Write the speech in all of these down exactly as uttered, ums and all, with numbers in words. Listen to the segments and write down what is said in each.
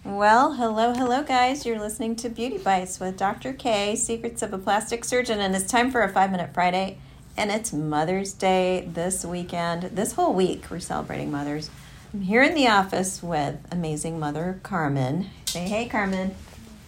Well, hello, hello, guys. You're listening to Beauty Bites with Doctor K, Secrets of a Plastic Surgeon, and it's time for a five-minute Friday, and it's Mother's Day this weekend. This whole week, we're celebrating mothers. I'm here in the office with amazing mother Carmen. Say hey, Carmen.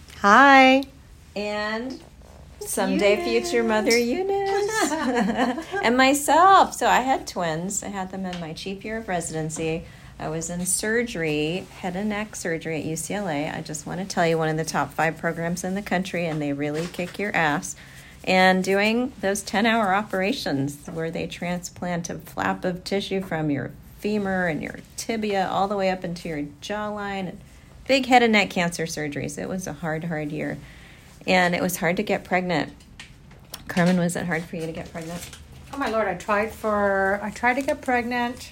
Hi. And someday Eunice. Future mother Eunice. And myself. So I had twins. I had them in my chief year of residency. I was in surgery, head and neck surgery at U C L A. I just want to tell you, one of the top five programs in the country, and they really kick your ass. And doing those ten-hour operations where they transplant a flap of tissue from your femur and your tibia all the way up into your jawline. Big head and neck cancer surgeries. It was a hard, hard year. And it was hard to get pregnant. Carmen, was it hard for you to get pregnant? Oh, my Lord. I tried for, I tried to get pregnant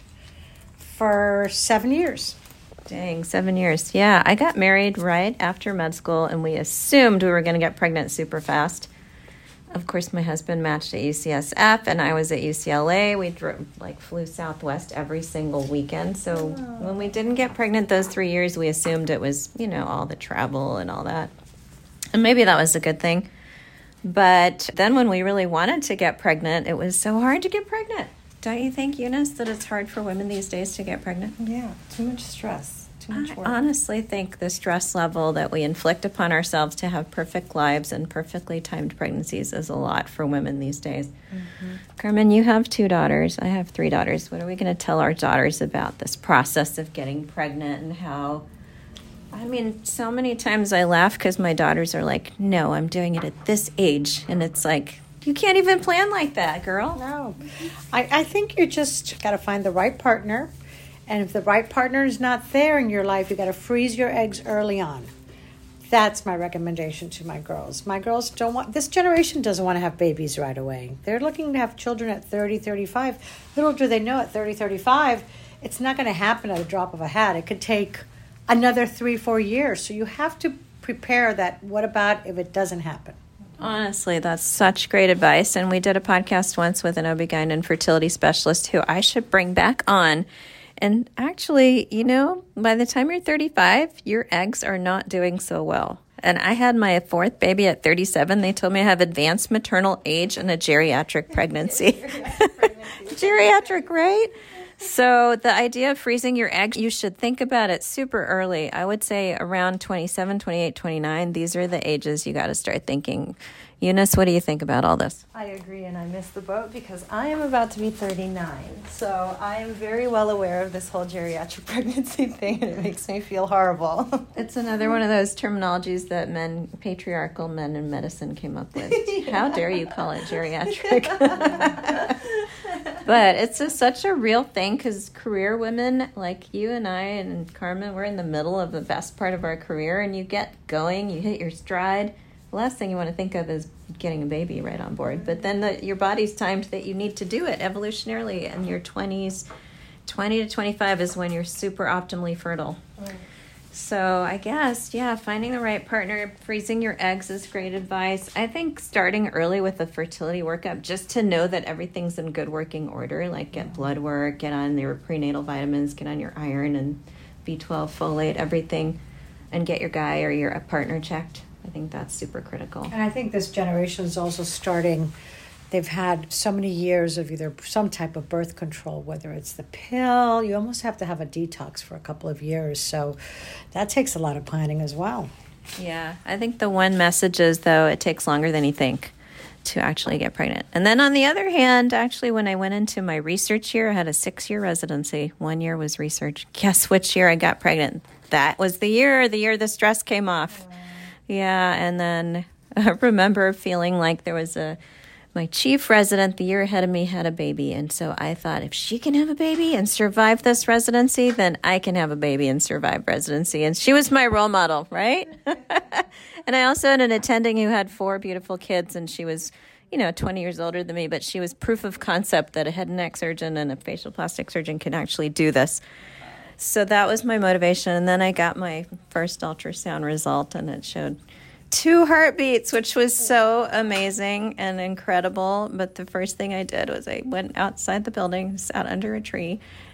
for seven years. Dang, seven years. Yeah, I got married right after med school, and we assumed we were going to get pregnant super fast. Of course, my husband matched at U C S F, and I was at U C L A. We drove, like flew Southwest every single weekend. So oh. when we didn't get pregnant those three years, we assumed it was, you know, all the travel and all that. And maybe that was a good thing. But then when we really wanted to get pregnant, it was so hard to get pregnant. Don't you think, Eunice, that it's hard for women these days to get pregnant? Yeah, too much stress, too much work. I honestly think the stress level that we inflict upon ourselves to have perfect lives and perfectly timed pregnancies is a lot for women these days. Mm-hmm. Carmen, you have two daughters. I have three daughters. What are we going to tell our daughters about this process of getting pregnant and how... I mean, so many times I laugh because my daughters are like, no, I'm doing it at this age. And it's like... You can't even plan like that, girl. No. I, I think you just got to find the right partner. And if the right partner is not there in your life, you got to freeze your eggs early on. That's my recommendation to my girls. My girls don't want, this generation doesn't want to have babies right away. They're looking to have children at thirty, thirty-five. Little do they know at thirty, thirty-five, it's not going to happen at a drop of a hat. It could take another three, four years. So you have to prepare that. What about if it doesn't happen? Honestly, that's such great advice. And we did a podcast once with an O B G Y N and fertility specialist who I should bring back on. And actually, you know, by the time you're thirty-five, your eggs are not doing so well. And I had my fourth baby at thirty-seven. They told me I have advanced maternal age and a geriatric pregnancy. Geriatric, right? So the idea of freezing your eggs, you should think about it super early. I would say around twenty-seven, twenty-eight, twenty-nine. These are the ages you got to start thinking. Eunice, what do you think about all this? I agree, and I missed the boat because I am about to be thirty-nine. So I am very well aware of this whole geriatric pregnancy thing, and it makes me feel horrible. It's another one of those terminologies that men, patriarchal men in medicine came up with. Yeah. How dare you call it geriatric? But it's just such a real thing because career women like you and I and Carmen, we're in the middle of the best part of our career, and you get going, you hit your stride. The last thing you want to think of is getting a baby right on board. But then the, your body's timed that you need to do it evolutionarily. In your twenties, twenty to twenty-five is when you're super optimally fertile. Right. So I guess, yeah, finding the right partner, freezing your eggs is great advice. I think starting early with a fertility workup just to know that everything's in good working order, like get blood work, get on your prenatal vitamins, get on your iron and B twelve, folate, everything, and get your guy or your partner checked. I think that's super critical. And I think this generation is also starting, they've had so many years of either some type of birth control, whether it's the pill, you almost have to have a detox for a couple of years. So that takes a lot of planning as well. Yeah, I think the one message is, though, it takes longer than you think to actually get pregnant. And then on the other hand, actually, when I went into my research year, I had a six-year residency. One year was research. Guess which year I got pregnant? That was the year, the year the stress came off. Wow. Yeah, and then I remember feeling like there was a, my chief resident the year ahead of me had a baby. And so I thought, if she can have a baby and survive this residency, then I can have a baby and survive residency. And she was my role model, right? And I also had an attending who had four beautiful kids, and she was, you know, twenty years older than me, but she was proof of concept that a head and neck surgeon and a facial plastic surgeon can actually do this. So that was my motivation. And then I got my first ultrasound result, and it showed two heartbeats, which was so amazing and incredible. But the first thing I did was I went outside the building, sat under a tree,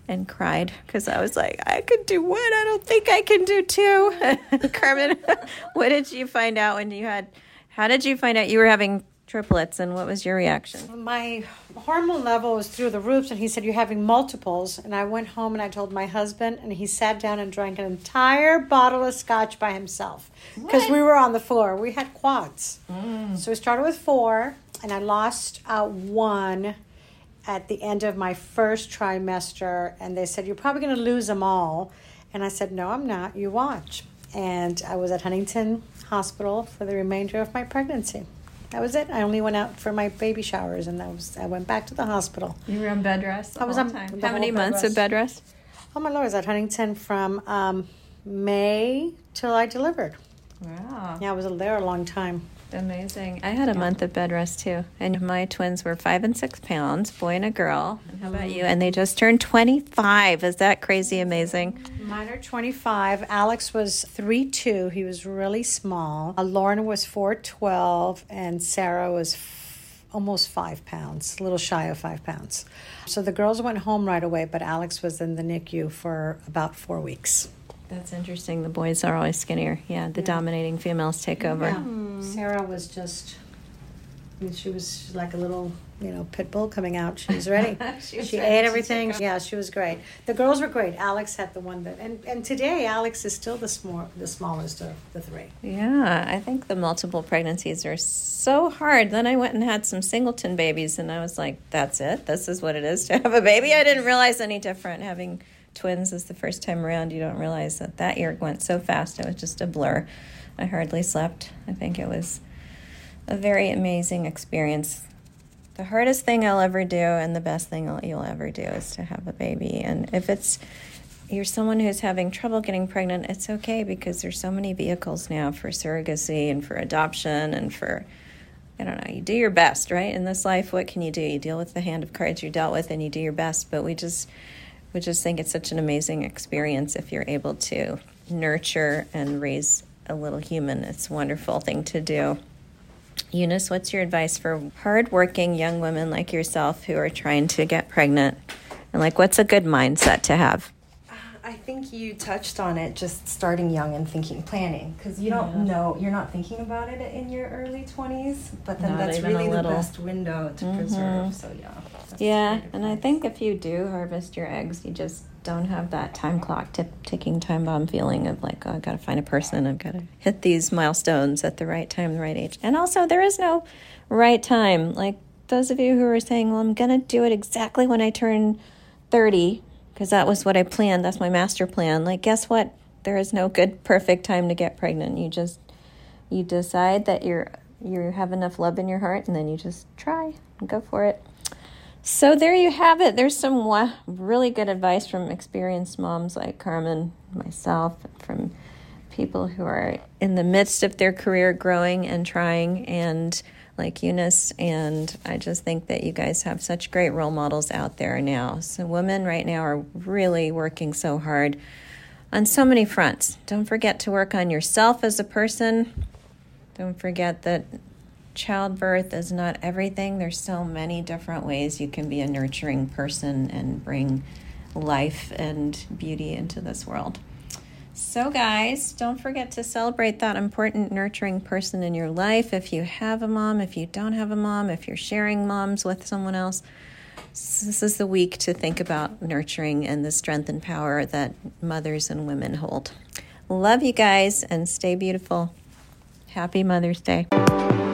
and cried because I was like, I could do one. I don't think I can do two. Carmen, what did you find out when you had, how did you find out you were having triplets, and what was your reaction? My hormone level was through the roofs, and he said, you're having multiples. And I went home and I told my husband, and he sat down and drank an entire bottle of scotch by himself because we were on the floor. We had quads. Mm. So we started with four, and I lost uh, one at the end of my first trimester, and they said, you're probably going to lose them all. And I said, no, I'm not. You watch. And I was at Huntington Hospital for the remainder of my pregnancy. That was it. I only went out for my baby showers, and that was I went back to the hospital. You were on bed rest the I was whole on time. the How many whole bed months rest. of bed rest? Oh, my Lord. I was at Huntington from um, May till I delivered. Wow. Yeah, I was there a long time. Amazing. I had a month of bed rest too. And my twins were five and six pounds, boy and a girl. And how about you? And they just turned twenty-five. Is that crazy amazing? Mine are twenty-five. Alex was three two. He was really small. Uh, Lauren was four twelve, and Sarah was f- almost five pounds, a little shy of five pounds. So the girls went home right away, but Alex was in the N I C U for about four weeks. That's interesting. The boys are always skinnier. Yeah, the yeah. dominating females take over. Yeah. Mm. Sarah was just, I mean, she was like a little, you know, pit bull coming out. She was ready. she was she ready ate everything. Yeah, she was great. The girls were great. Alex had the one that, and, and today Alex is still the small, the smallest of the three. Yeah, I think the multiple pregnancies are so hard. Then I went and had some singleton babies, and I was like, that's it? This is what it is to have a baby? I didn't realize any different. Having twins is the first time around. You don't realize that that year went so fast. It was just a blur. I hardly slept. I think it was a very amazing experience. The hardest thing I'll ever do and the best thing you'll ever do is to have a baby. And if it's you're someone who's having trouble getting pregnant, it's okay, because there's so many vehicles now for surrogacy and for adoption and for, I don't know, you do your best, right? In this life, what can you do? You deal with the hand of cards you're dealt with and you do your best. But we just we just think it's such an amazing experience if you're able to nurture and raise a little human. It's a wonderful thing to do. Eunice, what's your advice for hardworking young women like yourself who are trying to get pregnant? And like, what's a good mindset to have? I think you touched on it, just starting young and thinking, planning, because you don't Yeah. know, you're not thinking about it in your early twenties, but then Not that's even a really the little. best window to Mhm. preserve. So yeah. that's Yeah, great and I advice. think if you do harvest your eggs, you just don't have that time clock, tip, ticking time bomb feeling of like, oh, I've got to find a person. I've got to hit these milestones at the right time, the right age. And also, there is no right time. Like those of you who are saying, well, I'm going to do it exactly when I turn thirty, because that was what I planned. That's my master plan. Like, guess what? There is no good, perfect time to get pregnant. You just, you decide that you're, you have enough love in your heart, and then you just try and go for it. So there you have it. There's some wa- really good advice from experienced moms like Carmen, myself, from people who are in the midst of their career growing and trying, and like Eunice. And I just think that you guys have such great role models out there now. So women right now are really working so hard on so many fronts. Don't forget to work on yourself as a person. Don't forget that childbirth is not everything. There's so many different ways you can be a nurturing person and bring life and beauty into this world. So guys, don't forget to celebrate that important nurturing person in your life. If you have a mom, if you don't have a mom, if you're sharing moms with someone else, this is the week to think about nurturing and the strength and power that mothers and women hold. Love you guys, and stay beautiful. Happy Mother's Day.